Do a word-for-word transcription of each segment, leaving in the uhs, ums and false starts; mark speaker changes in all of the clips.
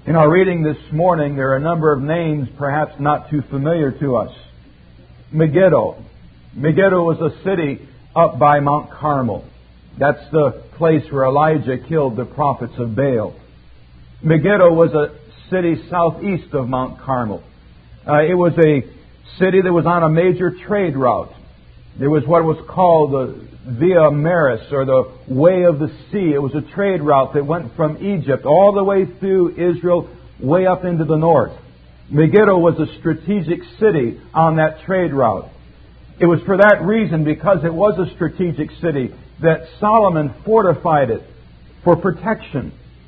Speaker 1: In our reading this morning, there are a number of names perhaps not too familiar to us. Megiddo. Megiddo was a city up by Mount Carmel. That's the place where Elijah killed the prophets of Baal. Megiddo was a city southeast of Mount Carmel. Uh, it was a city that was on a major trade route. There was what was called the Via Maris, or the Way of the Sea. It was a trade route that went from Egypt all the way through Israel, way up into the north. Megiddo was a strategic city on that trade route. It was for that reason, because it was a strategic city, that Solomon fortified it for protection.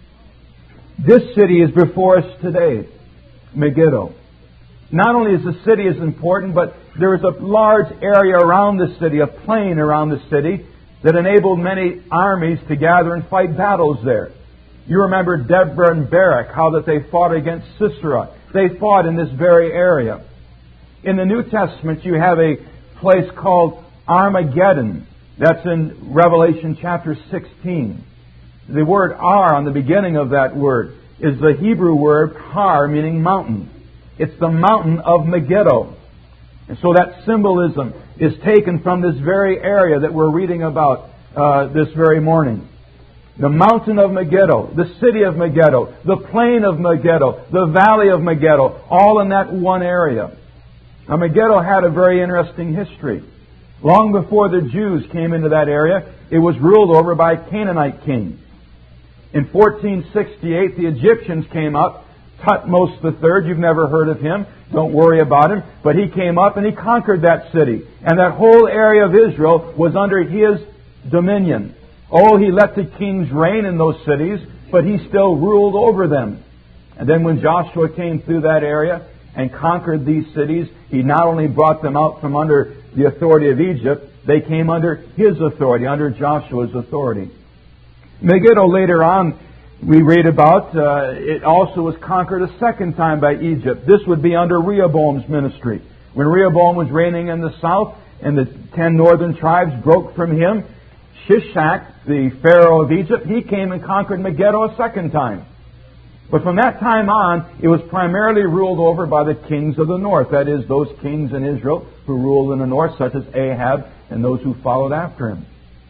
Speaker 1: This city is before us today, Megiddo. Not only is the city as important, but there is a large area around the city, a plain around the city, that enabled many armies to gather and fight battles there. You remember Deborah and Barak, how that they fought against Sisera. They fought in this very area. In the New Testament, you have a place called Armageddon. That's in Revelation chapter sixteen. The word Ar on the beginning of that word is the Hebrew word Har, meaning mountain. It's the mountain of Megiddo. And so that symbolism is taken from this very area that we're reading about uh, this very morning. The mountain of Megiddo, the city of Megiddo, the plain of Megiddo, the valley of Megiddo, all in that one area. Now, Megiddo had a very interesting history. Long before the Jews came into that area, it was ruled over by a Canaanite king. In fourteen sixty-eight, the Egyptians came up. Thutmose the third, you've never heard of him. Don't worry about him. But he came up and he conquered that city. And that whole area of Israel was under his dominion. Oh, he let the kings reign in those cities, but he still ruled over them. And then when Joshua came through that area and conquered these cities, he not only brought them out from under the authority of Egypt, they came under his authority, under Joshua's authority. Megiddo later on, we read about, uh, it also was conquered a second time by Egypt. This would be under Rehoboam's ministry. When Rehoboam was reigning in the south and the ten northern tribes broke from him, Shishak, the Pharaoh of Egypt, he came and conquered Megiddo a second time. But from that time on, it was primarily ruled over by the kings of the north. That is, those kings in Israel who ruled in the north, such as Ahab and those who followed after him.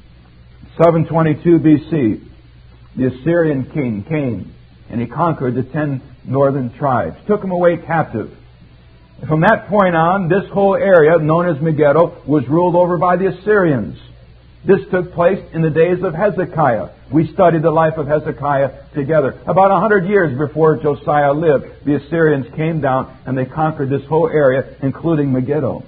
Speaker 1: seven twenty-two B C, the Assyrian king came and he conquered the ten northern tribes, took them away captive. From that point on, this whole area, known as Megiddo, was ruled over by the Assyrians. This took place in the days of Hezekiah. We studied the life of Hezekiah together. About a hundred years before Josiah lived, the Assyrians came down and they conquered this whole area, including Megiddo.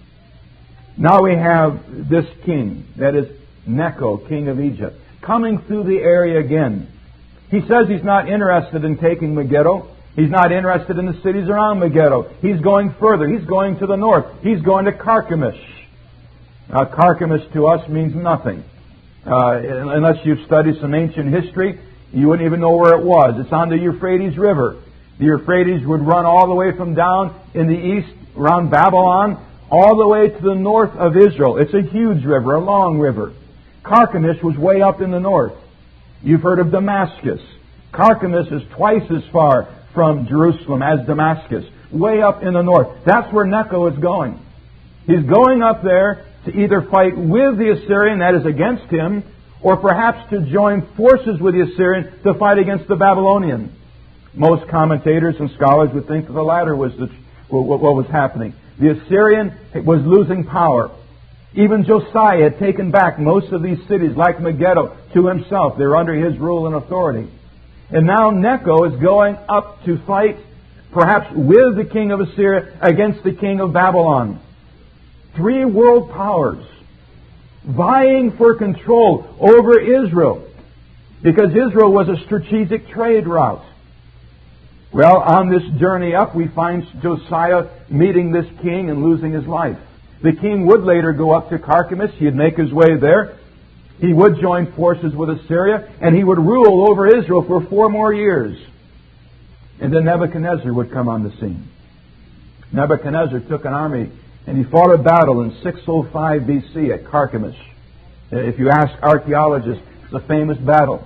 Speaker 1: Now we have this king, that is Necho, king of Egypt, coming through the area again. He says he's not interested in taking Megiddo. He's not interested in the cities around Megiddo. He's going further. He's going to the north. He's going to Carchemish. Now, Carchemish to us means nothing. Uh, unless you've studied some ancient history, you wouldn't even know where it was. It's on the Euphrates River. The Euphrates would run all the way from down in the east, around Babylon, all the way to the north of Israel. It's a huge river, a long river. Carchemish was way up in the north. You've heard of Damascus. Carchemish is twice as far from Jerusalem as Damascus, way up in the north. That's where Necho is going. He's going up there to either fight with the Assyrian, that is against him, or perhaps to join forces with the Assyrian to fight against the Babylonian. Most commentators and scholars would think that the latter was the, what was happening. The Assyrian was losing power. Even Josiah had taken back most of these cities, like Megiddo, to himself. They were under his rule and authority. And now Necho is going up to fight, perhaps with the king of Assyria, against the king of Babylon. Three world powers vying for control over Israel, because Israel was a strategic trade route. Well, on this journey up, we find Josiah meeting this king and losing his life. The king would later go up to Carchemish. He'd make his way there. He would join forces with Assyria, and he would rule over Israel for four more years. And then Nebuchadnezzar would come on the scene. Nebuchadnezzar took an army and he fought a battle in six oh five B C at Carchemish. If you ask archaeologists, it's a famous battle.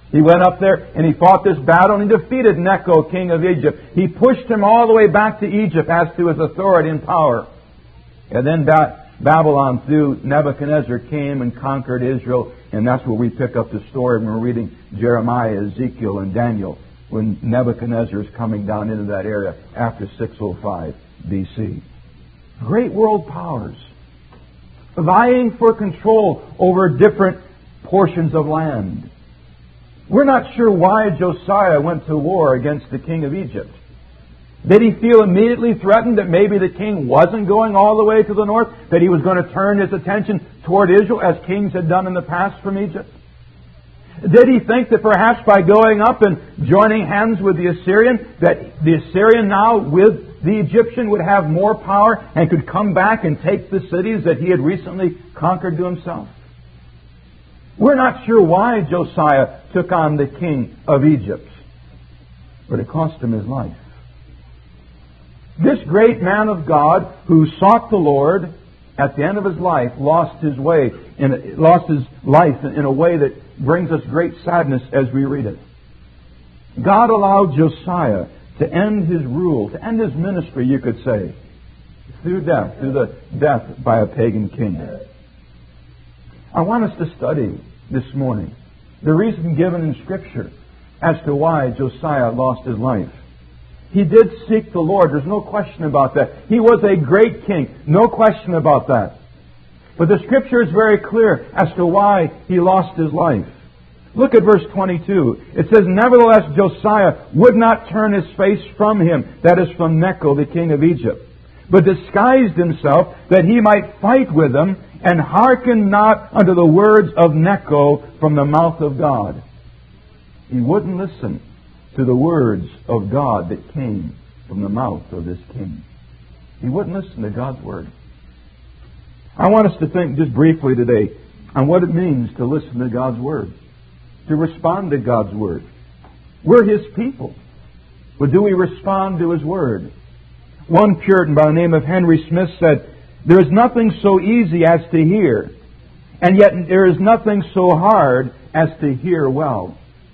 Speaker 1: He went up there and he fought this battle and he defeated Necho, king of Egypt. He pushed him all the way back to Egypt as to his authority and power. And then ba- Babylon, through Nebuchadnezzar, came and conquered Israel. And that's where we pick up the story when we're reading Jeremiah, Ezekiel, and Daniel, when Nebuchadnezzar is coming down into that area after six oh five B C. Great world powers vying for control over different portions of land. We're not sure why Josiah went to war against the king of Egypt. Did he feel immediately threatened that maybe the king wasn't going all the way to the north, that he was going to turn his attention toward Israel as kings had done in the past from Egypt? Did he think that perhaps by going up and joining hands with the Assyrian, that the Assyrian now with the Egyptian would have more power and could come back and take the cities that he had recently conquered to himself? We're not sure why Josiah took on the king of Egypt, but it cost him his life. This great man of God who sought the Lord, at the end of his life, lost his way, and lost his life in a way that brings us great sadness as we read it. God allowed Josiah to end his rule, to end his ministry, you could say, through death, through the death by a pagan king. I want us to study this morning the reason given in Scripture as to why Josiah lost his life. He did seek the Lord. There's no question about that. He was a great king. No question about that. But the Scripture is very clear as to why he lost his life. Look at verse twenty-two. It says, "Nevertheless, Josiah would not turn his face from him," that is from Necho, the king of Egypt, "but disguised himself that he might fight with them, and hearkened not unto the words of Necho from the mouth of God." He wouldn't listen to the words of God that came from the mouth of this king. He wouldn't listen to God's word. I want us to think just briefly today on what it means to listen to God's word, to respond to God's word. We're His people, but do we respond to His word? One Puritan by the name of Henry Smith said, "There is nothing so easy as to hear, and yet there is nothing so hard as to hear well."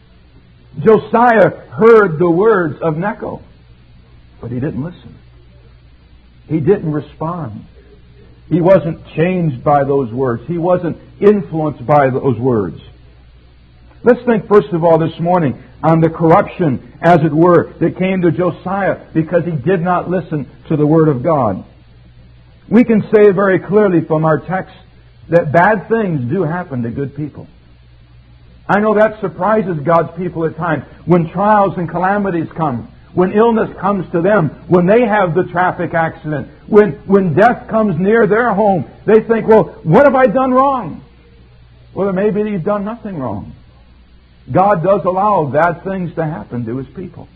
Speaker 1: Josiah heard the words of Necho, but he didn't listen. He didn't respond. He wasn't changed by those words. He wasn't influenced by those words. Let's think first of all this morning on the corruption, as it were, that came to Josiah because he did not listen to the Word of God. We can say very clearly from our text that bad things do happen to good people. I know that surprises God's people at times. When trials and calamities come, when illness comes to them, when they have the traffic accident, when, when death comes near their home, they think, well, what have I done wrong? Well, it may be that you've done nothing wrong. God does allow bad things to happen to His people.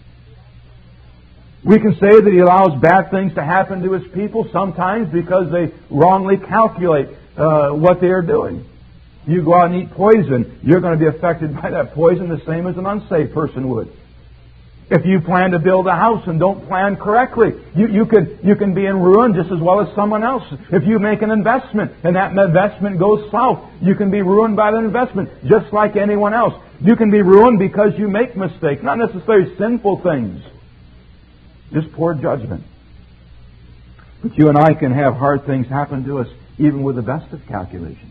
Speaker 1: We can say that He allows bad things to happen to His people sometimes because they wrongly calculate uh, what they are doing. You go out and eat poison, you're going to be affected by that poison the same as an unsaved person would. If you plan to build a house and don't plan correctly, you, you, can, you can be in ruin just as well as someone else. If you make an investment and that investment goes south, you can be ruined by the investment just like anyone else. You can be ruined because you make mistakes, not necessarily sinful things, just poor judgment. But you and I can have hard things happen to us even with the best of calculations.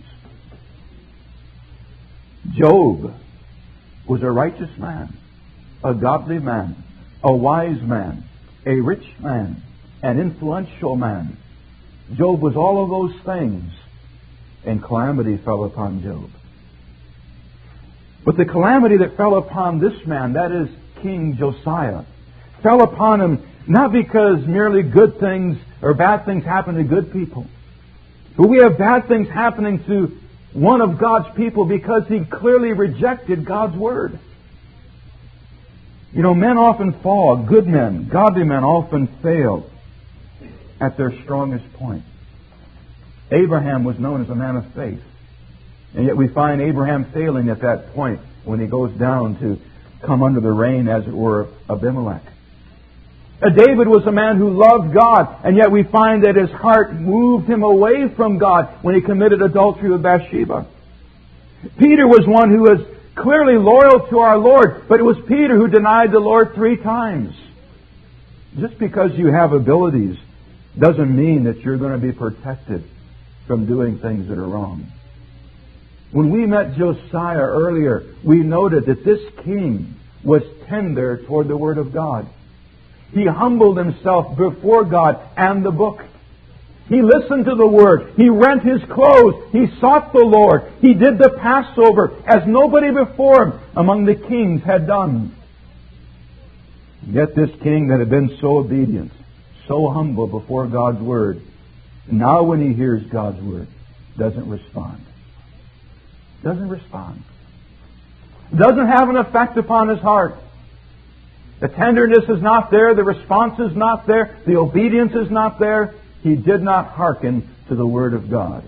Speaker 1: Job was a righteous man, a godly man, a wise man, a rich man, an influential man. Job was all of those things, and calamity fell upon Job. But the calamity that fell upon this man, that is King Josiah, fell upon him not because merely good things or bad things happen to good people, but we have bad things happening to one of God's people because he clearly rejected God's Word. You know, men often fall. Good men, godly men often fail at their strongest point. Abraham was known as a man of faith. And yet we find Abraham failing at that point when he goes down to come under the reign, as it were, of Abimelech. Uh, David was a man who loved God, and yet we find that his heart moved him away from God when he committed adultery with Bathsheba. Peter was one who was clearly loyal to our Lord, but it was Peter who denied the Lord three times. Just because you have abilities doesn't mean that you're going to be protected from doing things that are wrong. When we met Josiah earlier, we noted that this king was tender toward the Word of God. He humbled himself before God and the book. He listened to the Word. He rent his clothes. He sought the Lord. He did the Passover as nobody before him among the kings had done. Yet this king that had been so obedient, so humble before God's Word, now when he hears God's Word, doesn't respond. Doesn't respond. Doesn't have an effect upon his heart. The tenderness is not there. The response is not there. The obedience is not there. He did not hearken to the Word of God.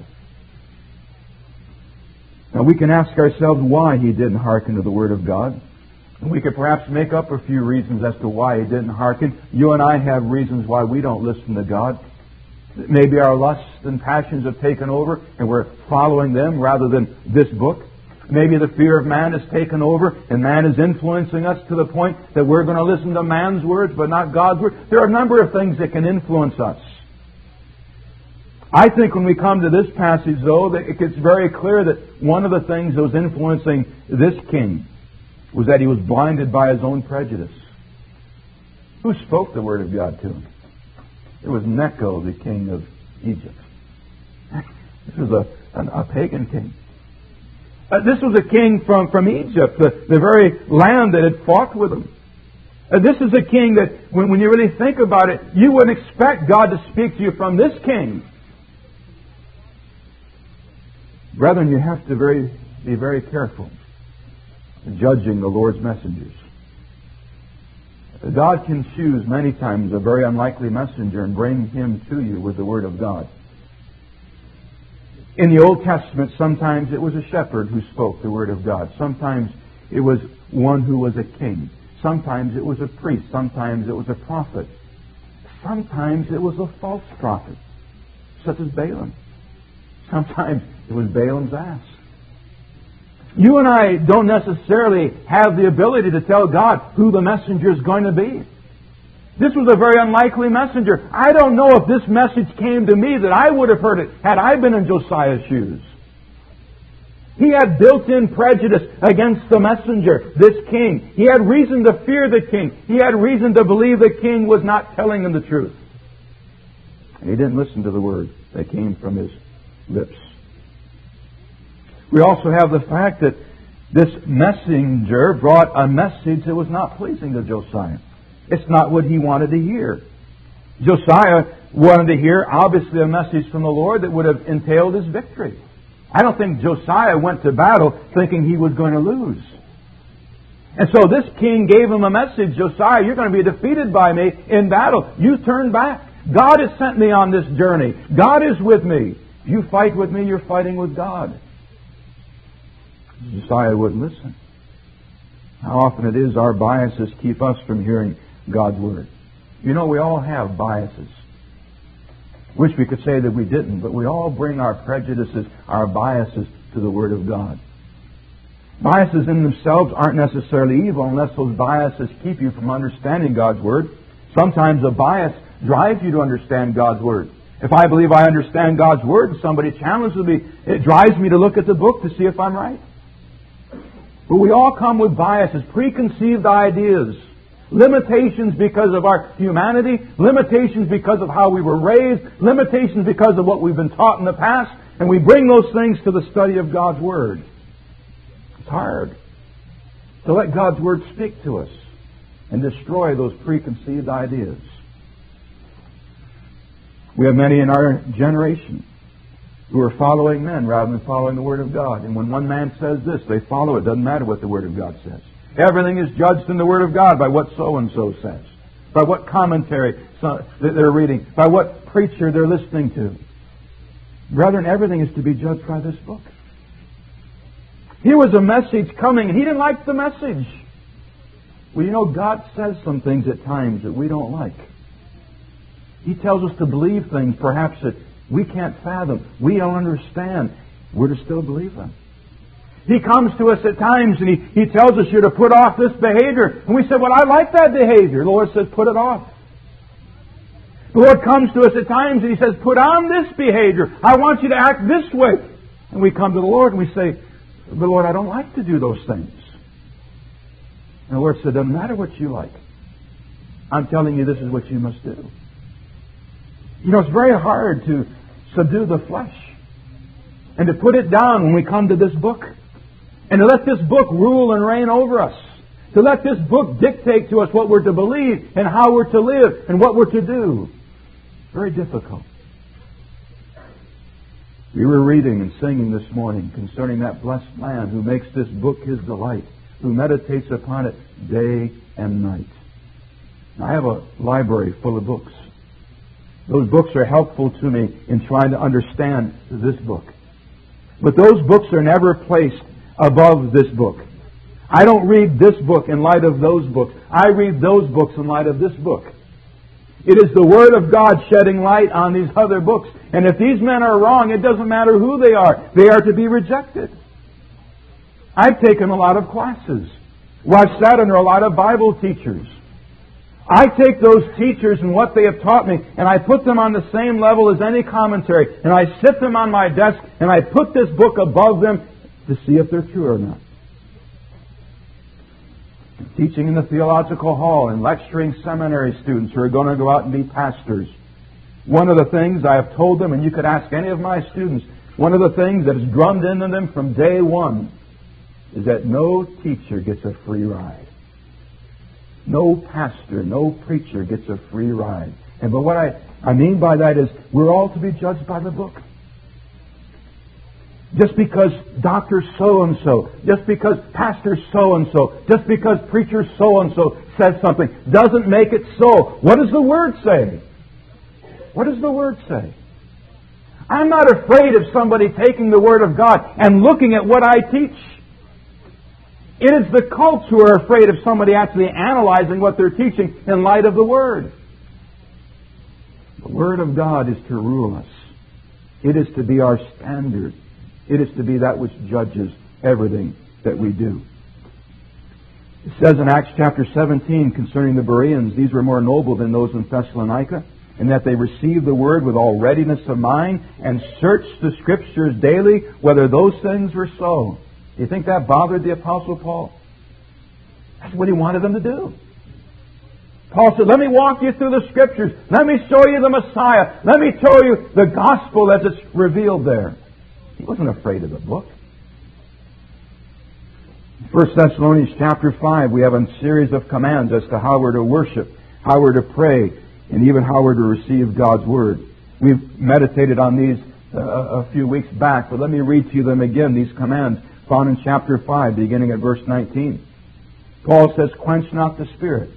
Speaker 1: Now we can ask ourselves why he didn't hearken to the Word of God. And we could perhaps make up a few reasons as to why he didn't hearken. You and I have reasons why we don't listen to God. Maybe our lusts and passions have taken over and we're following them rather than this book. Maybe the fear of man has taken over and man is influencing us to the point that we're going to listen to man's words but not God's word. There are a number of things that can influence us. I think when we come to this passage, though, that it gets very clear that one of the things that was influencing this king was that he was blinded by his own prejudice. Who spoke the Word of God to him? It was Necho, the king of Egypt. This was a, a, a pagan king. Uh, this was a king from, from Egypt, the, the very land that had fought with him. Uh, this is a king that, when, when you really think about it, you wouldn't expect God to speak to you from this king. Brethren, you have to very, be very careful judging the Lord's messengers. God can choose many times a very unlikely messenger and bring him to you with the Word of God. In the Old Testament, sometimes it was a shepherd who spoke the Word of God. Sometimes it was one who was a king. Sometimes it was a priest. Sometimes it was a prophet. Sometimes it was a false prophet, such as Balaam. Sometimes it was Balaam's ass. You and I don't necessarily have the ability to tell God who the messenger is going to be. This was a very unlikely messenger. I don't know if this message came to me that I would have heard it had I been in Josiah's shoes. He had built-in prejudice against the messenger, this king. He had reason to fear the king. He had reason to believe the king was not telling him the truth. And he didn't listen to the word that came from his lips. We also have the fact that this messenger brought a message that was not pleasing to Josiah. It's not what he wanted to hear. Josiah wanted to hear, obviously, a message from the Lord that would have entailed his victory. I don't think Josiah went to battle thinking he was going to lose. And so this king gave him a message, Josiah, you're going to be defeated by me in battle. You turn back. God has sent me on this journey. God is with me. If you fight with me, you're fighting with God. Josiah wouldn't listen. How often it is our biases keep us from hearing God's Word. You know, we all have biases. Wish we could say that we didn't, but we all bring our prejudices, our biases to the Word of God. Biases in themselves aren't necessarily evil unless those biases keep you from understanding God's Word. Sometimes a bias drives you to understand God's Word. If I believe I understand God's Word and somebody challenges me, it drives me to look at the book to see if I'm right. But we all come with biases, preconceived ideas, limitations because of our humanity, limitations because of how we were raised, limitations because of what we've been taught in the past, and we bring those things to the study of God's Word. It's hard to let God's Word speak to us and destroy those preconceived ideas. We have many in our generation who are following men rather than following the Word of God. And when one man says this, they follow it. It doesn't matter what the Word of God says. Everything is judged in the Word of God by what so-and-so says, by what commentary that they're reading, by what preacher they're listening to. Brethren, everything is to be judged by this book. Here was a message coming, and he didn't like the message. Well, you know, God says some things at times that we don't like. He tells us to believe things perhaps that we can't fathom. We don't understand. We're to still believe them. He comes to us at times and He, he tells us you're to put off this behavior. And we say, well, I like that behavior. The Lord says, put it off. The Lord comes to us at times and He says, put on this behavior. I want you to act this way. And we come to the Lord and we say, but Lord, I don't like to do those things. And the Lord said, doesn't matter what you like. I'm telling you this is what you must do. You know, it's very hard to subdue the flesh and to put it down when we come to this book. And to let this book rule and reign over us. To let this book dictate to us what we're to believe and how we're to live and what we're to do. Very difficult. We were reading and singing this morning concerning that blessed man who makes this book his delight, who meditates upon it day and night. I have a library full of books. Those books are helpful to me in trying to understand this book. But those books are never placed above this book. I don't read this book in light of those books. I read those books in light of this book. It is the Word of God shedding light on these other books. And if these men are wrong, it doesn't matter who they are. They are to be rejected. I've taken a lot of classes. Well, I've sat under a lot of Bible teachers. I take those teachers and what they have taught me, and I put them on the same level as any commentary. And I sit them on my desk, and I put this book above them to see if they're true or not. Teaching in the theological hall and lecturing seminary students who are going to go out and be pastors. One of the things I have told them, and you could ask any of my students, one of the things that is drummed into them from day one is that no teacher gets a free ride. No pastor, no preacher gets a free ride. And but what I, I mean by that is we're all to be judged by the book. Just because Doctor so-and-so, just because Pastor so-and-so, just because Preacher so-and-so says something, doesn't make it so. What does the Word say? What does the Word say? I'm not afraid of somebody taking the Word of God and looking at what I teach. It is the cults who are afraid of somebody actually analyzing what they're teaching in light of the Word. The Word of God is to rule us. It is to be our standard. It is to be that which judges everything that we do. It says in Acts chapter seventeen concerning the Bereans, these were more noble than those in Thessalonica, in that they received the Word with all readiness of mind and searched the Scriptures daily whether those things were so. Do you think that bothered the Apostle Paul? That's what he wanted them to do. Paul said, let me walk you through the Scriptures. Let me show you the Messiah. Let me show you the gospel as it's revealed there. He wasn't afraid of the book. In First Thessalonians chapter five, we have a series of commands as to how we're to worship, how we're to pray, and even how we're to receive God's Word. We've meditated on these uh, a few weeks back, but let me read to you them again, these commands found in chapter five, beginning at verse nineteen. Paul says, quench not the Spirit.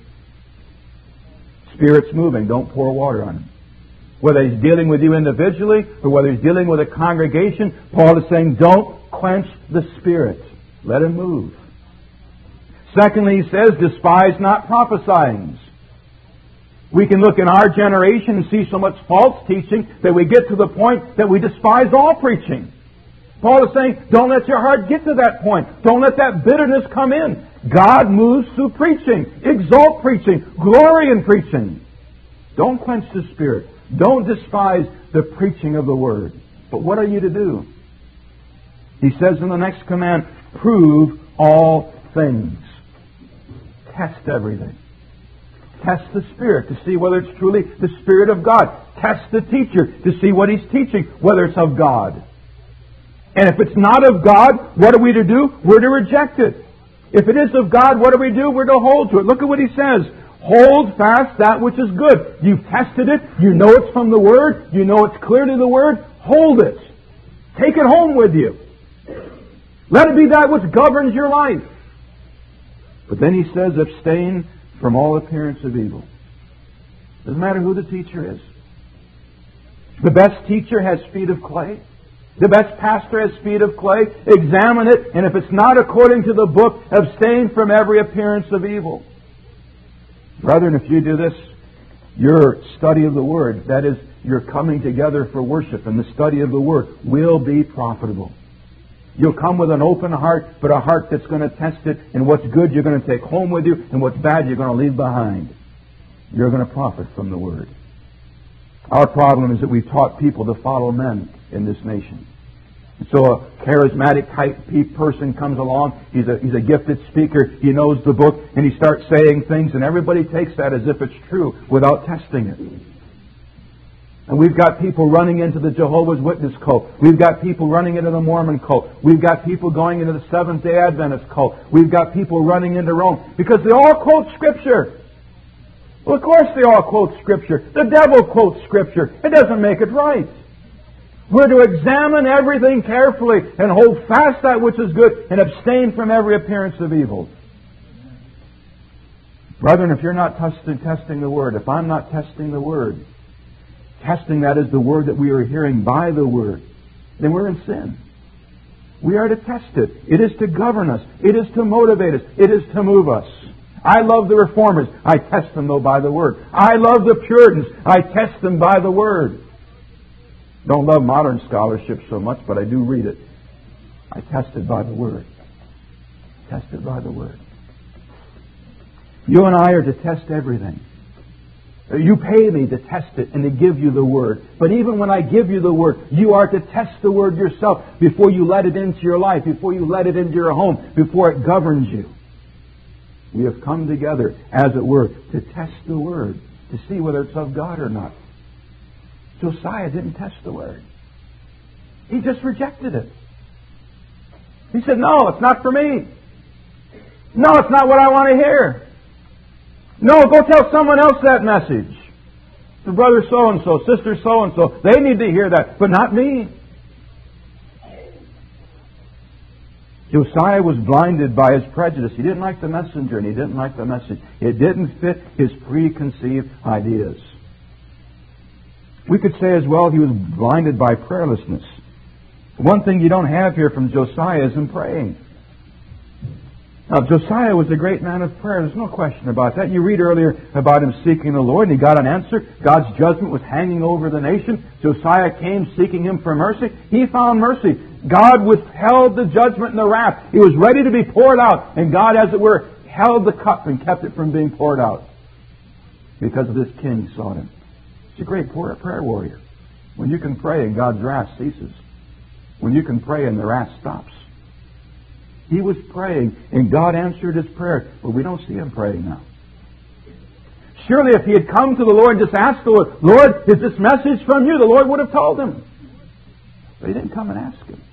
Speaker 1: Spirit's moving, don't pour water on him. Whether he's dealing with you individually or whether he's dealing with a congregation, Paul is saying, don't quench the Spirit. Let him move. Secondly, he says, despise not prophesying. We can look in our generation and see so much false teaching that we get to the point that we despise all preaching. Paul is saying, don't let your heart get to that point. Don't let that bitterness come in. God moves through preaching. Exalt preaching. Glory in preaching. Don't quench the Spirit. Don't despise the preaching of the Word. But what are you to do? He says in the next command, prove all things. Test everything. Test the Spirit to see whether it's truly the Spirit of God. Test the teacher to see what he's teaching, whether it's of God. And if it's not of God, what are we to do? We're to reject it. If it is of God, what do we do? We're to hold to it. Look at what he says. Hold fast that which is good. You've tested it. You know it's from the Word. You know it's clearly the Word. Hold it. Take it home with you. Let it be that which governs your life. But then he says, abstain from all appearance of evil. Doesn't matter who the teacher is. The best teacher has feet of clay. The best pastor has feet of clay. Examine it, and if it's not according to the book, abstain from every appearance of evil. Brethren, if you do this, your study of the Word, that is, your coming together for worship and the study of the Word, will be profitable. You'll come with an open heart, but a heart that's going to test it, and what's good you're going to take home with you, and what's bad you're going to leave behind. You're going to profit from the Word. Our problem is that we've taught people to follow men in this nation. So a charismatic type person comes along, he's a, he's a gifted speaker, he knows the book, and he starts saying things, and everybody takes that as if it's true without testing it. And we've got people running into the Jehovah's Witness cult. We've got people running into the Mormon cult. We've got people going into the Seventh-day Adventist cult. We've got people running into Rome because they all quote Scripture. Well, of course they all quote Scripture. The devil quotes Scripture. It doesn't make it right. We're to examine everything carefully and hold fast that which is good and abstain from every appearance of evil. Brethren, if you're not testing, testing the Word, if I'm not testing the Word, testing that is the Word that we are hearing by the Word, then we're in sin. We are to test it. It is to govern us. It is to motivate us. It is to move us. I love the Reformers. I test them, though, by the Word. I love the Puritans. I test them by the Word. Don't love modern scholarship so much, but I do read it. I test it by the Word. Test it by the Word. You and I are to test everything. You pay me to test it and to give you the Word. But even when I give you the Word, you are to test the Word yourself before you let it into your life, before you let it into your home, before it governs you. We have come together, as it were, to test the Word, to see whether it's of God or not. Josiah didn't test the Word. He just rejected it. He said, no, it's not for me. No, it's not what I want to hear. No, go tell someone else that message. The brother so-and-so, sister so-and-so, they need to hear that, but not me. Josiah was blinded by his prejudice. He didn't like the messenger and he didn't like the message. It didn't fit his preconceived ideas. We could say as well he was blinded by prayerlessness. One thing you don't have here from Josiah is him praying. Now, Josiah was a great man of prayer. There's no question about that. You read earlier about him seeking the Lord, and he got an answer. God's judgment was hanging over the nation. Josiah came seeking him for mercy. He found mercy. God withheld the judgment and the wrath. It was ready to be poured out, and God, as it were, held the cup and kept it from being poured out because of this king sought him. He's a great prayer warrior. When you can pray and God's wrath ceases. When you can pray and the wrath stops. He was praying and God answered his prayer, but we don't see him praying now. Surely if he had come to the Lord and just asked the Lord, Lord, is this message from you? The Lord would have told him. But he didn't come and ask him.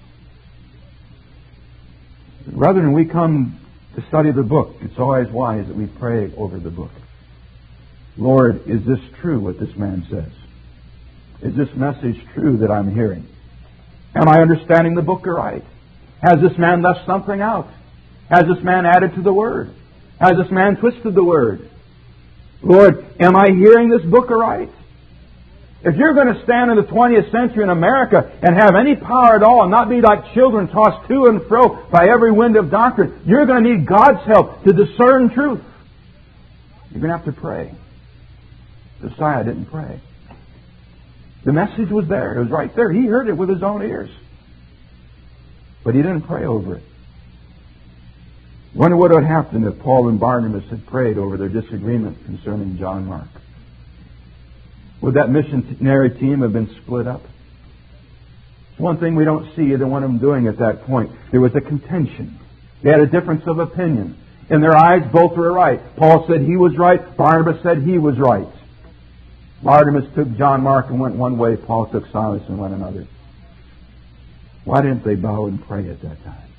Speaker 1: Rather than we come to study the book, it's always wise that we pray over the book. Lord, is this true what this man says? Is this message true that I'm hearing? Am I understanding the book right? Has this man left something out? Has this man added to the Word? Has this man twisted the Word? Lord, am I hearing this book aright? If you're going to stand in the twentieth century in America and have any power at all and not be like children tossed to and fro by every wind of doctrine, you're going to need God's help to discern truth. You're going to have to pray. Josiah didn't pray. The message was there. It was right there. He heard it with his own ears. But he didn't pray over it. Wonder what would happen if Paul and Barnabas had prayed over their disagreement concerning John Mark. Would that missionary team have been split up? It's one thing we don't see either one of them doing at that point. There was a contention. They had a difference of opinion. In their eyes, both were right. Paul said he was right. Barnabas said he was right. Barnabas took John Mark and went one way. Paul took Silas and went another. Why didn't they bow and pray at that time?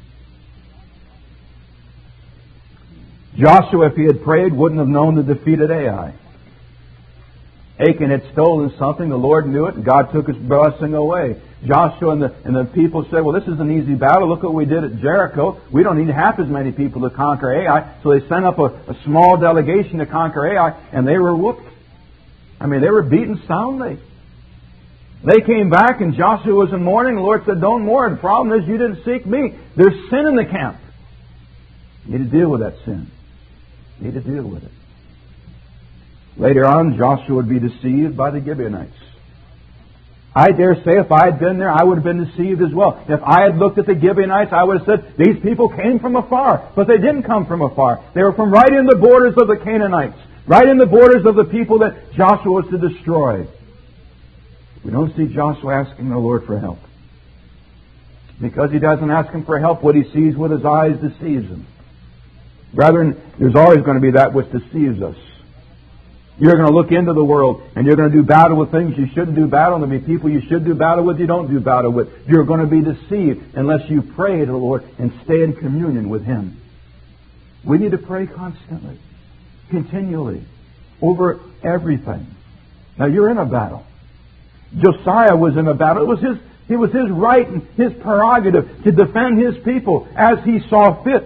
Speaker 1: Joshua, if he had prayed, wouldn't have known the defeat at Ai. Achan had stolen something. The Lord knew it, and God took his blessing away. Joshua and the, and the people said, well, this is an easy battle. Look what we did at Jericho. We don't need half as many people to conquer Ai. So they sent up a, a small delegation to conquer Ai, and they were whooped. I mean, they were beaten soundly. They came back, and Joshua was in mourning. The Lord said, don't mourn. The problem is you didn't seek me. There's sin in the camp. You need to deal with that sin. You need to deal with it. Later on, Joshua would be deceived by the Gibeonites. I dare say if I had been there, I would have been deceived as well. If I had looked at the Gibeonites, I would have said, these people came from afar. But they didn't come from afar. They were from right in the borders of the Canaanites. Right in the borders of the people that Joshua was to destroy. We don't see Joshua asking the Lord for help. Because he doesn't ask Him for help, what he sees with his eyes deceives him. Brethren, there's always going to be that which deceives us. You're going to look into the world and you're going to do battle with things you shouldn't do battle. There'll be people you should do battle with you don't do battle with. You're going to be deceived unless you pray to the Lord and stay in communion with Him. We need to pray constantly, continually, over everything. Now you're in a battle. Josiah was in a battle. It was his, it was his right and his prerogative to defend his people as he saw fit.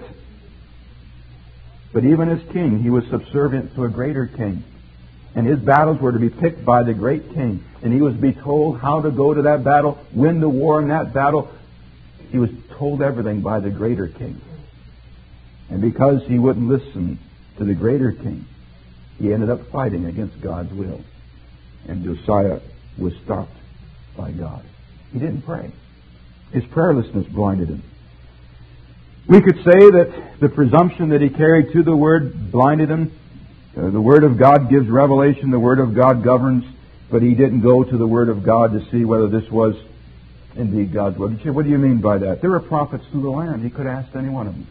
Speaker 1: But even as king, he was subservient to a greater king. And his battles were to be picked by the great king. And he was to be told how to go to that battle, win the war in that battle. He was told everything by the greater king. And because he wouldn't listen to the greater king, he ended up fighting against God's will. And Josiah was stopped by God. He didn't pray. His prayerlessness blinded him. We could say that the presumption that he carried to the Word blinded him. Uh, the Word of God gives revelation. The Word of God governs. But he didn't go to the Word of God to see whether this was indeed God's Word. You say, what do you mean by that? There were prophets through the land. He could have asked any one of them.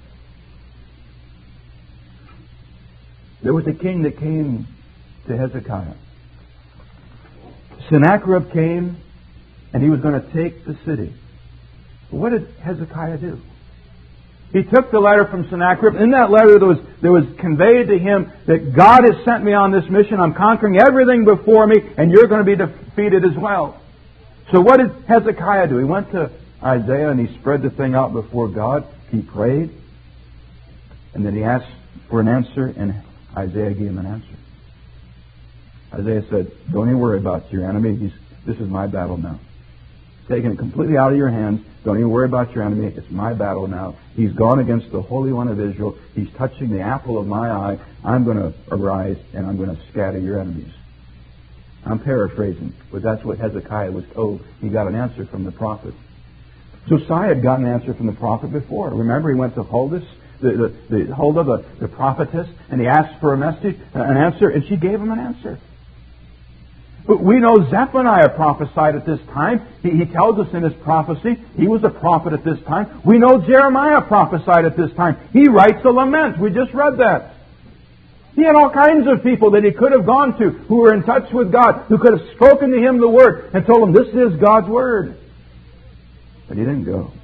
Speaker 1: There was a king that came to Hezekiah. Sennacherib came and he was going to take the city. But what did Hezekiah do? He took the letter from Sennacherib. In that letter there was, there was conveyed to him that God has sent me on this mission. I'm conquering everything before me and you're going to be defeated as well. So what did Hezekiah do? He went to Isaiah and he spread the thing out before God. He prayed. And then he asked for an answer and Isaiah gave him an answer. Isaiah said, don't even worry about your enemy. He's, this is my battle now. Taking it completely out of your hands. Don't even worry about your enemy. It's my battle now. He's gone against the Holy One of Israel. He's touching the apple of my eye. I'm going to arise and I'm going to scatter your enemies. I'm paraphrasing, but that's what Hezekiah was told. He got an answer from the prophet. Josiah had gotten an answer from the prophet before. Remember, he went to Huldis, the, the, the Huldah, the, the prophetess, and he asked for a message, an answer, and she gave him an answer. But we know Zephaniah prophesied at this time. He, he tells us in his prophecy, he was a prophet at this time. We know Jeremiah prophesied at this time. He writes a lament. We just read that. He had all kinds of people that he could have gone to who were in touch with God, who could have spoken to him the Word and told him, this is God's Word. But he didn't go.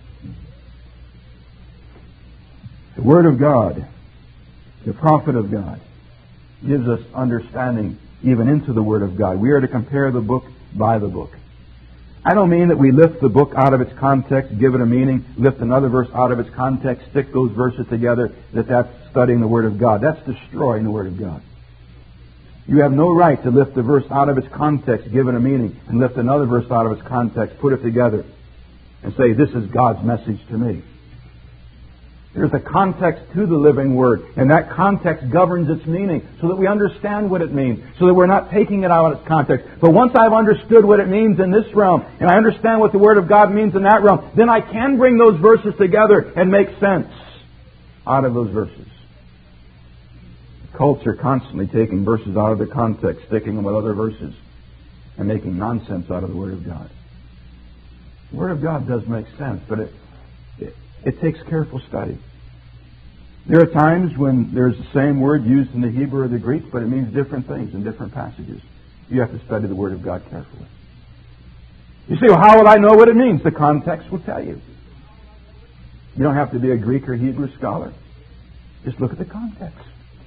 Speaker 1: The Word of God, the prophet of God, gives us understanding even into the Word of God. We are to compare the book by the book. I don't mean that we lift the book out of its context, give it a meaning, lift another verse out of its context, stick those verses together, that that's studying the Word of God. That's destroying the Word of God. You have no right to lift the verse out of its context, give it a meaning, and lift another verse out of its context, put it together, and say, this is God's message to me. There's a context to the living Word, and that context governs its meaning so that we understand what it means, so that we're not taking it out of its context. But once I've understood what it means in this realm, and I understand what the Word of God means in that realm, then I can bring those verses together and make sense out of those verses. Cults are constantly taking verses out of their context, sticking them with other verses, and making nonsense out of the Word of God. The Word of God does make sense, but it It, it takes careful study. There are times when there's the same word used in the Hebrew or the Greek, but it means different things in different passages. You have to study the Word of God carefully. You say, well, how will I know what it means? The context will tell you. You don't have to be a Greek or Hebrew scholar. Just look at the context.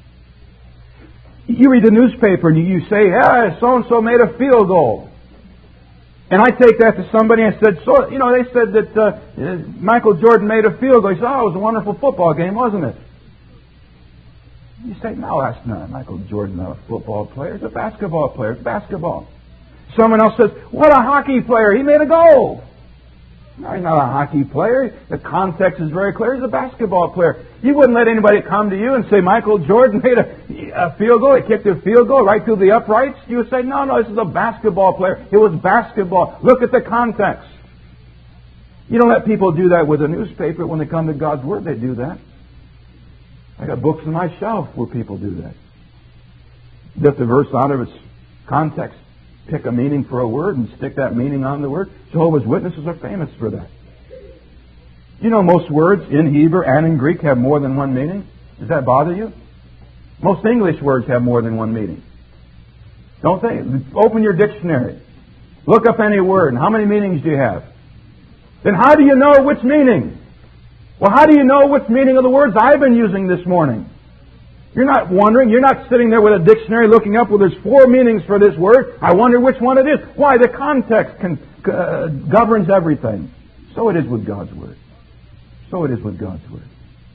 Speaker 1: You read the newspaper and you say, yeah, so-and-so made a field goal. And I take that to somebody and I said, so, you know, they said that uh, Michael Jordan made a field goal. He said, oh, it was a wonderful football game, wasn't it? You say, no, that's not Michael Jordan, not a football player. He's a basketball player. It's basketball. Someone else says, what a hockey player. He made a goal. No, he's not a hockey player. The context is very clear. He's a basketball player. You wouldn't let anybody come to you and say Michael Jordan made a, a field goal. He kicked a field goal right through the uprights. You would say, no, no, this is a basketball player. It was basketball. Look at the context. You don't let people do that with a newspaper. When they come to God's Word, they do that. I got books on my shelf where people do that. Lift the verse out of its context. Pick a meaning for a word and stick that meaning on the word. Jehovah's Witnesses are famous for that. You know most words in Hebrew and in Greek have more than one meaning? Does that bother you? Most English words have more than one meaning. Don't they? Open your dictionary. Look up any word. And how many meanings do you have? Then how do you know which meaning? Well, how do you know which meaning of the words I've been using this morning? You're not wondering. You're not sitting there with a dictionary looking up, well, there's four meanings for this word. I wonder which one it is. Why? The context can, uh, governs everything. So it is with God's Word. So it is with God's Word.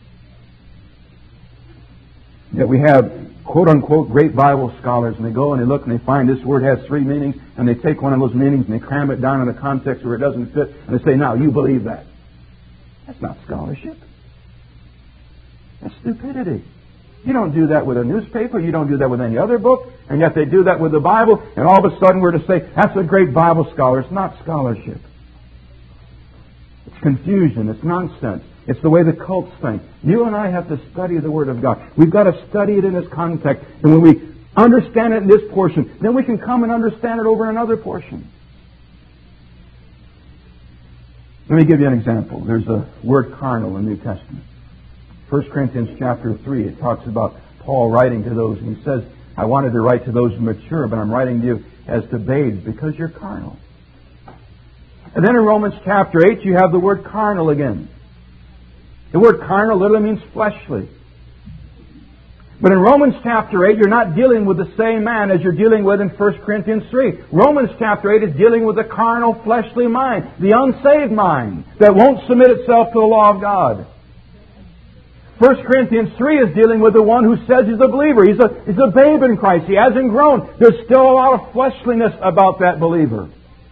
Speaker 1: Yet we have, quote-unquote, great Bible scholars, and they go and they look and they find this word has three meanings, and they take one of those meanings and they cram it down in the context where it doesn't fit, and they say, now, you believe that. That's not scholarship. That's stupidity. You don't do that with a newspaper. You don't do that with any other book. And yet they do that with the Bible. And all of a sudden we're to say, that's a great Bible scholar. It's not scholarship. It's confusion. It's nonsense. It's the way the cults think. You and I have to study the Word of God. We've got to study it in its context. And when we understand it in this portion, then we can come and understand it over another portion. Let me give you an example. There's a word carnal in the New Testament. First Corinthians chapter three, it talks about Paul writing to those, and he says, I wanted to write to those mature, but I'm writing to you as to babes because you're carnal. And then in Romans chapter eight, you have the word carnal again. The word carnal literally means fleshly. But in Romans chapter eight, you're not dealing with the same man as you're dealing with in First Corinthians three. Romans chapter eight is dealing with the carnal, fleshly mind, the unsaved mind that won't submit itself to the law of God. First Corinthians three is dealing with the one who says he's a believer. He's a, he's a babe in Christ. He hasn't grown. There's still a lot of fleshliness about that believer.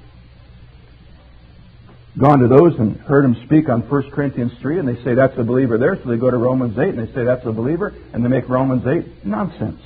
Speaker 1: Gone to those and heard him speak on First Corinthians three, and they say that's a believer there. So they go to Romans eight and they say that's a believer, and they make Romans eight nonsense.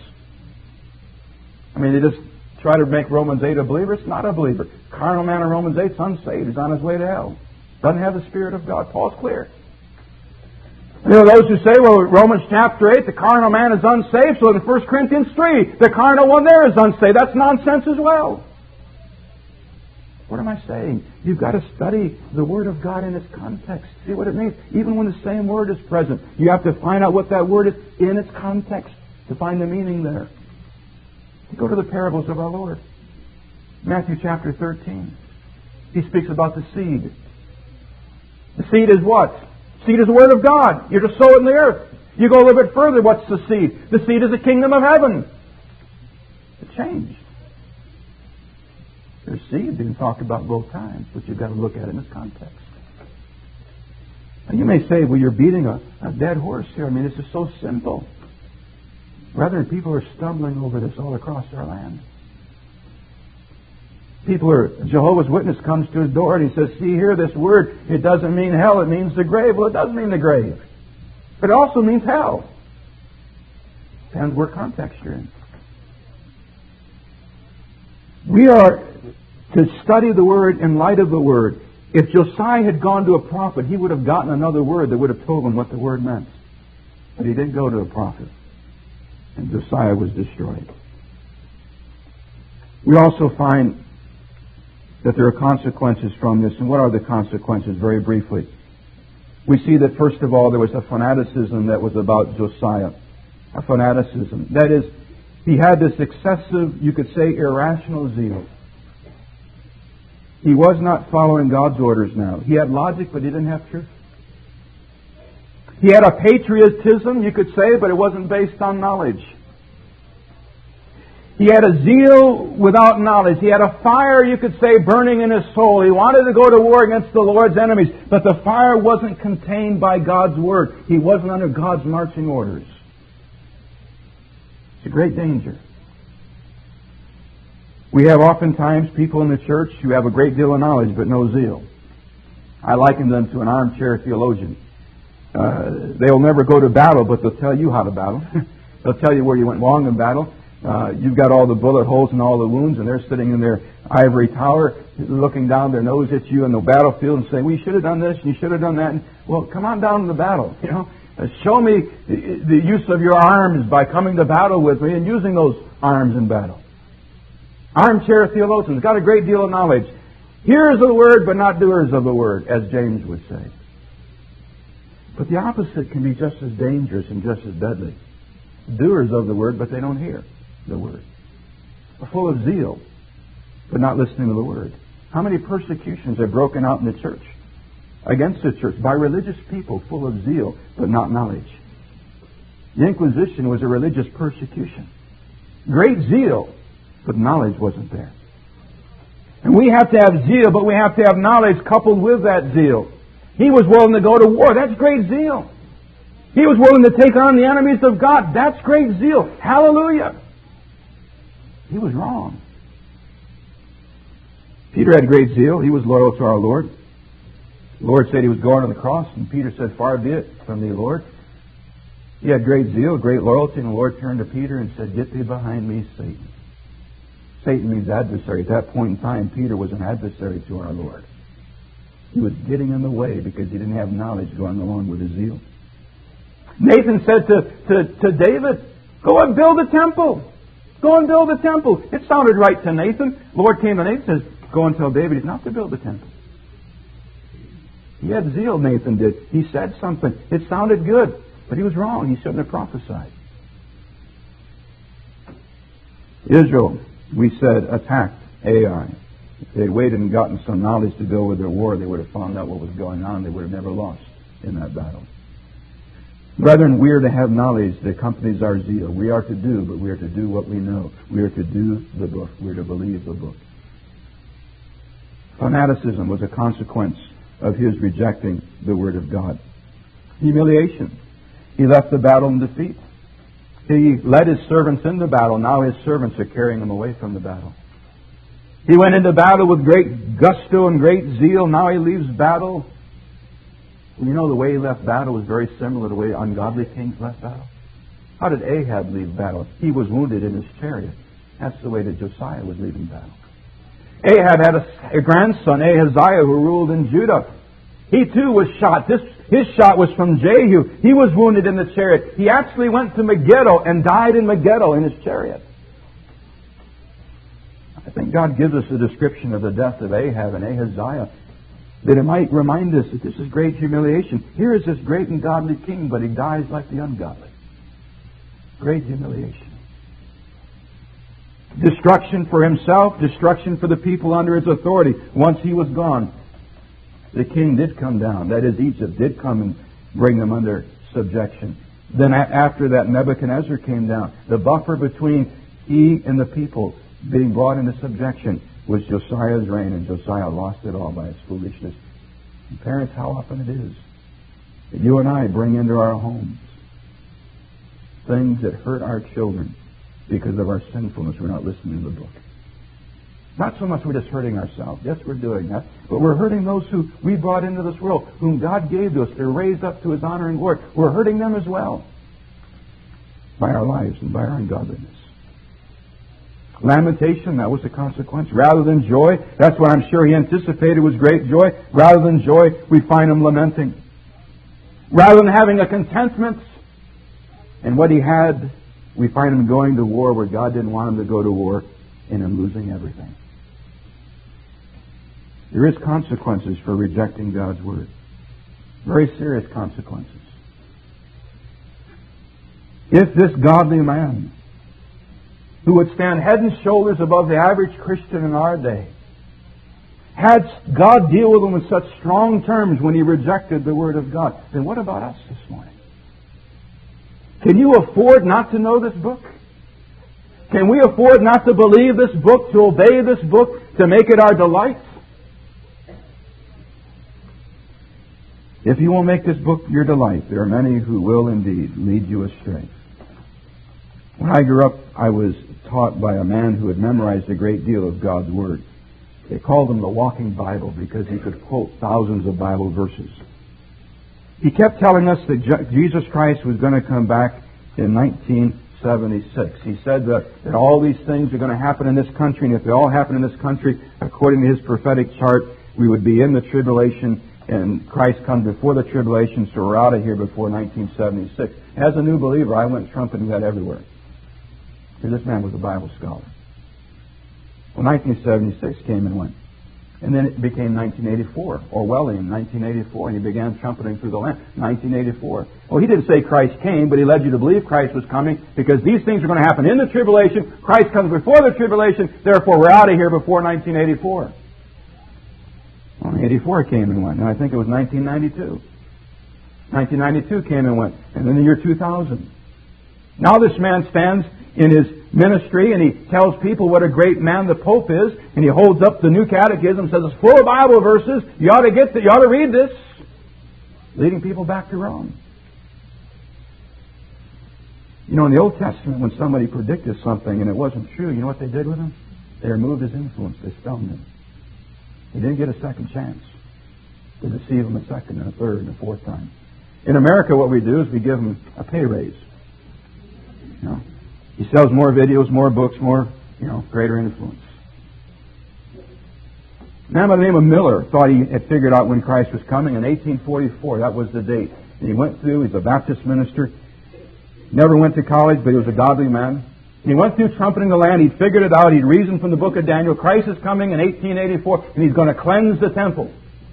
Speaker 1: I mean, they just try to make Romans eight a believer. It's not a believer. Carnal man in Romans eight is unsaved. He's on his way to hell. Doesn't have the Spirit of God. Paul's clear. And there are those who say, well, Romans chapter eight, the carnal man is unsaved, so in First Corinthians three, the carnal one there is unsaved. That's nonsense as well. What am I saying? You've got to study the Word of God in its context. See what it means. Even when the same word is present, you have to find out what that word is in its context to find the meaning there. You go to the parables of our Lord. Matthew chapter thirteen. He speaks about the seed. The seed is what? Seed is the Word of God. You're to sow it in the earth. You go a little bit further, what's the seed? The seed is the kingdom of heaven. It changed. There's seed being talked about both times, but you've got to look at it in its context. And you may say, well, you're beating a, a dead horse here. I mean, this is so simple. Rather, people are stumbling over this all across our land. People are, Jehovah's Witness comes to his door and he says, see here, this word, it doesn't mean hell, it means the grave. Well, it does mean the grave. But it also means hell. Depends where context you're in. We are to study the Word in light of the Word. If Josiah had gone to a prophet, he would have gotten another word that would have told him what the word meant. But he didn't go to a prophet. And Josiah was destroyed. We also find that there are consequences from this. And what are the consequences? Very briefly. We see that first of all there was a fanaticism that was about Josiah. A fanaticism. That is, he had this excessive, you could say, irrational zeal. He was not following God's orders now. He had logic, but he didn't have truth. He had a patriotism, you could say, but it wasn't based on knowledge. He had a zeal without knowledge. He had a fire, you could say, burning in his soul. He wanted to go to war against the Lord's enemies, but the fire wasn't contained by God's Word. He wasn't under God's marching orders. It's a great danger. We have oftentimes people in the church who have a great deal of knowledge but no zeal. I liken them to an armchair theologian. Uh, they'll never go to battle, but they'll tell you how to battle. They'll tell you where you went wrong in battle. Uh, you've got all the bullet holes and all the wounds, and they're sitting in their ivory tower looking down their nose at you on the battlefield and saying, well, you should have done this and you should have done that. And, well, come on down to the battle. You know, uh, show me the use of your arms by coming to battle with me and using those arms in battle. Armchair theologians got a great deal of knowledge. Hearers of the word, but not doers of the word, as James would say. But the opposite can be just as dangerous and just as deadly. Doers of the word, but they don't hear the word. Are full of zeal, but not listening to the word. How many persecutions have broken out in the church, against the church, by religious people full of zeal, but not knowledge? The Inquisition was a religious persecution. Great zeal, but knowledge wasn't there. And we have to have zeal, but we have to have knowledge coupled with that zeal. He was willing to go to war. That's great zeal. He was willing to take on the enemies of God. That's great zeal. Hallelujah. He was wrong. Peter had great zeal. He was loyal to our Lord. The Lord said he was going to the cross, and Peter said, far be it from thee, Lord. He had great zeal, great loyalty, and the Lord turned to Peter and said, get thee behind me, Satan. Satan means adversary. At that point in time, Peter was an adversary to our Lord. He was getting in the way because he didn't have knowledge going along with his zeal. Nathan said to, to, to David, go and build a temple. Go and build a temple. It sounded right to Nathan. The Lord came to Nathan and says, go and tell David he's not to build a temple. He had zeal, Nathan did. He said something. It sounded good, but he was wrong. He shouldn't have prophesied. Israel, we said, attacked Ai. If they had waited and gotten some knowledge to go with their war, they would have found out what was going on. They would have never lost in that battle. Brethren, we are to have knowledge that accompanies our zeal. We are to do, but we are to do what we know. We are to do the book. We are to believe the book. Fanaticism was a consequence of his rejecting the Word of God. Humiliation. He left the battle in defeat. He led his servants into battle. Now his servants are carrying him away from the battle. He went into battle with great gusto and great zeal. Now he leaves battle. You know, the way he left battle was very similar to the way ungodly kings left battle. How did Ahab leave battle? He was wounded in his chariot. That's the way that Josiah was leaving battle. Ahab had a, a grandson, Ahaziah, who ruled in Judah. He too was shot. This, his shot was from Jehu. He was wounded in the chariot. He actually went to Megiddo and died in Megiddo in his chariot. I think God gives us a description of the death of Ahab and Ahaziah, that it might remind us that this is great humiliation. Here is this great and godly king, but he dies like the ungodly. Great humiliation. Destruction for himself, destruction for the people under his authority. Once he was gone, the king did come down. That is, Egypt did come and bring them under subjection. Then after that, Nebuchadnezzar came down. The buffer between he and the people being brought into subjection was Josiah's reign, and Josiah lost it all by his foolishness. And parents, how often it is that you and I bring into our homes things that hurt our children because of our sinfulness. We're not listening to the book. Not so much we're just hurting ourselves. Yes, we're doing that. But we're hurting those who we brought into this world, whom God gave to us. They're raised up to His honor and glory. We're hurting them as well by our lives and by our ungodliness. Lamentation, that was the consequence. Rather than joy, that's what I'm sure he anticipated was great joy. Rather than joy, we find him lamenting. Rather than having a contentment in what he had, we find him going to war where God didn't want him to go to war, and him losing everything. There is consequences for rejecting God's Word. Very serious consequences. If this godly man, who would stand head and shoulders above the average Christian in our day, had God deal with him in such strong terms when he rejected the Word of God, then what about us this morning? Can you afford not to know this book? Can we afford not to believe this book, to obey this book, to make it our delight? If you will make this book your delight, there are many who will indeed lead you astray. When I grew up, I was taught by a man who had memorized a great deal of God's Word. They called him the walking Bible because he could quote thousands of Bible verses. He kept telling us that Je- Jesus Christ was going to come back in nineteen seventy-six. He said that, that all these things are going to happen in this country, and if they all happen in this country, according to his prophetic chart, we would be in the tribulation, and Christ comes before the tribulation, so we're out of here before nineteen seventy-six. As a new believer, I went trumpeting that everywhere. Because this man was a Bible scholar. Well, nineteen seventy-six came and went. And then it became nineteen eighty-four, Orwellian, nineteen eighty-four, and he began trumpeting through the land, nineteen eighty-four. Well, he didn't say Christ came, but he led you to believe Christ was coming because these things are going to happen in the tribulation. Christ comes before the tribulation, therefore we're out of here before nineteen eighty-four. Well, eighty-four came and went, and I think it was nineteen ninety-two. nineteen ninety-two came and went, and then the year two thousand. Now this man stands in his ministry and he tells people what a great man the Pope is, and he holds up the New Catechism and says it's full of Bible verses. You ought to get the, you ought to read this, leading people back to Rome. You know, in the Old Testament, when somebody predicted something and it wasn't true, you know what they did with him? They removed his influence. They stoned him. He didn't get a second chance to deceive him a second and a third and a fourth time. In America, what we do is we give him a pay raise. You know, he sells more videos, more books, more, you know, greater influence. A man by the name of Miller thought he had figured out when Christ was coming in eighteen forty-four. That was the date. And he went through, he's a Baptist minister. Never went to college, but he was a godly man. And he went through trumpeting the land. He'd figured it out. He'd reasoned from the book of Daniel. Christ is coming in eighteen eighty-four, and he's going to cleanse the temple.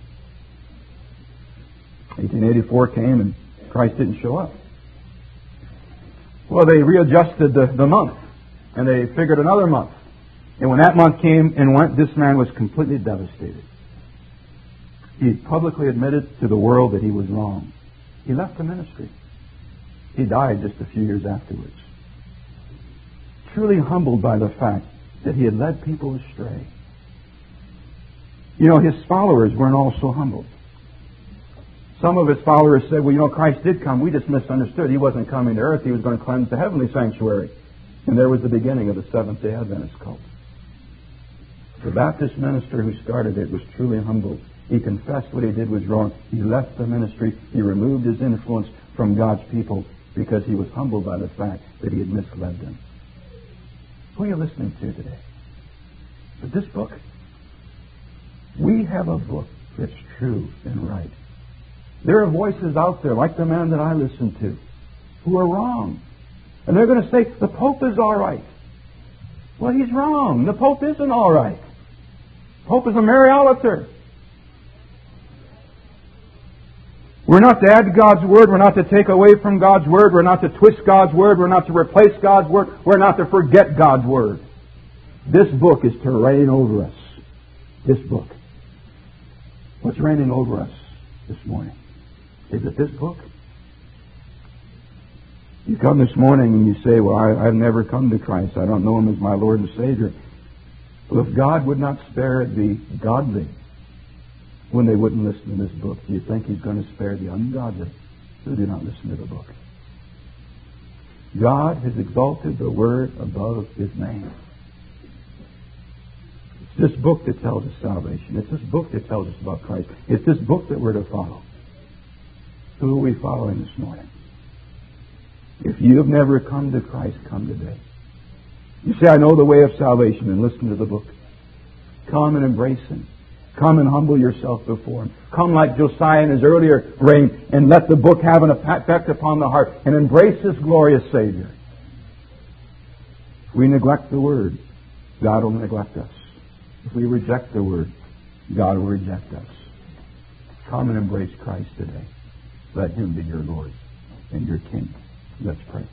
Speaker 1: eighteen eighty-four came, and Christ didn't show up. Well, they readjusted the, the month, and they figured another month. And when that month came and went, this man was completely devastated. He publicly admitted to the world that he was wrong. He left the ministry. He died just a few years afterwards. Truly humbled by the fact that he had led people astray. You know, his followers weren't all so humbled. Some of his followers said, well, you know, Christ did come. We just misunderstood. He wasn't coming to earth. He was going to cleanse the heavenly sanctuary. And there was the beginning of the Seventh-day Adventist cult. The Baptist minister who started it was truly humbled. He confessed what he did was wrong. He left the ministry. He removed his influence from God's people because he was humbled by the fact that he had misled them. Who are you listening to today? But this book, we have a book that's true and right. There are voices out there, like the man that I listen to, who are wrong. And they're going to say, the Pope is all right. Well, he's wrong. The Pope isn't all right. The Pope is a Mariolater. We're not to add to God's Word. We're not to take away from God's Word. We're not to twist God's Word. We're not to replace God's Word. We're not to forget God's Word. This book is to reign over us. This book. What's reigning over us this morning? Is it this book? You come this morning and you say, well, I, I've never come to Christ. I don't know Him as my Lord and Savior. Well, if God would not spare the godly when they wouldn't listen to this book, do you think He's going to spare the ungodly who do not listen to the book? God has exalted the Word above His name. It's this book that tells us salvation. It's this book that tells us about Christ. It's this book that we're to follow. Who are we following this morning? If you have never come to Christ, come today. You say, I know the way of salvation, and listen to the book. Come and embrace Him. Come and humble yourself before Him. Come like Josiah in his earlier reign and let the book have an effect upon the heart and embrace this glorious Savior. If we neglect the Word, God will neglect us. If we reject the Word, God will reject us. Come and embrace Christ today. Let Him be your Lord and your King. Let's pray.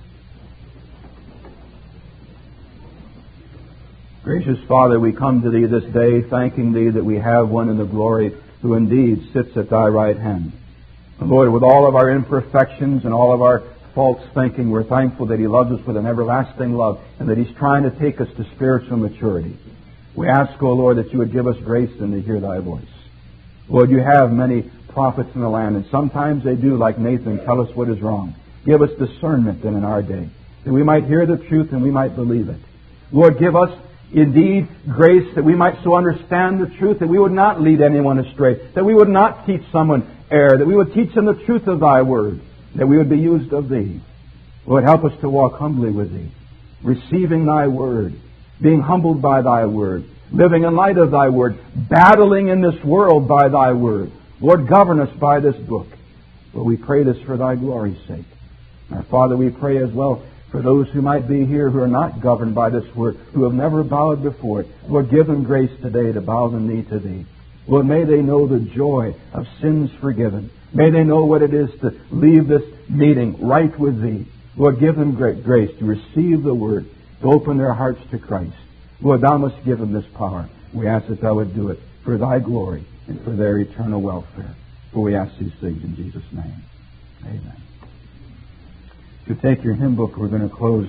Speaker 1: Gracious Father, we come to Thee this day, thanking Thee that we have one in the glory who indeed sits at Thy right hand. And Lord, with all of our imperfections and all of our false thinking, we're thankful that He loves us with an everlasting love and that He's trying to take us to spiritual maturity. We ask, O Lord, that You would give us grace and to hear Thy voice. Lord, You have many prophets in the land, and sometimes they do, like Nathan, tell us what is wrong. Give us discernment then in our day, that we might hear the truth and we might believe it. Lord, give us Indeed, grace that we might so understand the truth that we would not lead anyone astray, that we would not teach someone error, that we would teach them the truth of Thy Word, that we would be used of Thee. Lord, help us to walk humbly with Thee, receiving Thy Word, being humbled by Thy Word, living in light of Thy Word, battling in this world by Thy Word. Lord, govern us by this book. Lord, we pray this for Thy glory's sake. Our Father, we pray as well for those who might be here who are not governed by this Word, who have never bowed before it. Lord, give them grace today to bow the knee to Thee. Lord, may they know the joy of sins forgiven. May they know what it is to leave this meeting right with Thee. Lord, give them great grace to receive the Word, to open their hearts to Christ. Lord, Thou must give them this power. We ask that Thou would do it for Thy glory and for their eternal welfare. For we ask these things in Jesus' name. Amen. If you take your hymn book, we're going to close.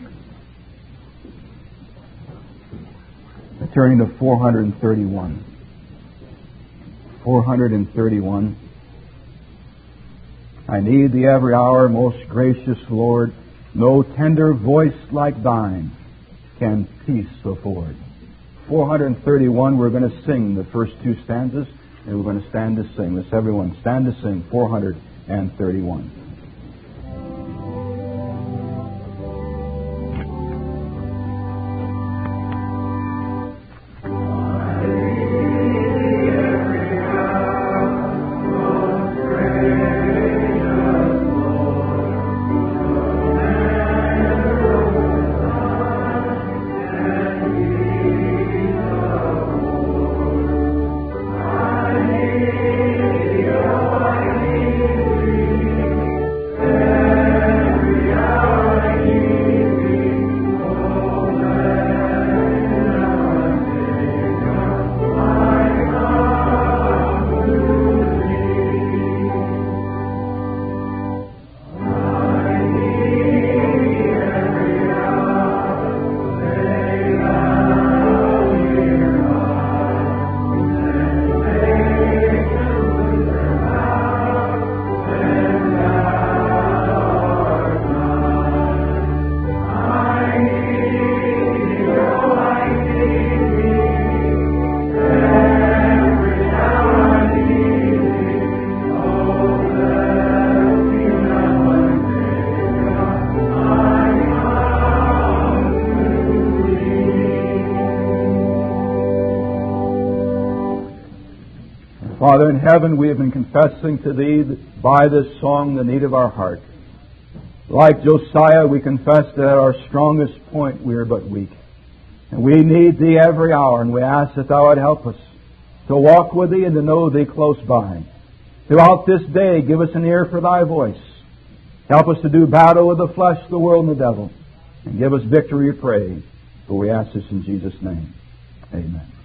Speaker 1: Turning to four thirty-one. four thirty-one. I need Thee every hour, most gracious Lord. No tender voice like Thine can peace afford. four thirty-one, we're going to sing the first two stanzas, and we're going to stand to sing. Let's everyone stand to sing four thirty-one. Father in heaven, we have been confessing to Thee by this song the need of our heart. Like Josiah, we confess that at our strongest point we are but weak. And we need Thee every hour, and we ask that Thou would help us to walk with Thee and to know Thee close by. Throughout this day, give us an ear for Thy voice. Help us to do battle with the flesh, the world, and the devil. And give us victory, we pray. For we ask this in Jesus' name. Amen.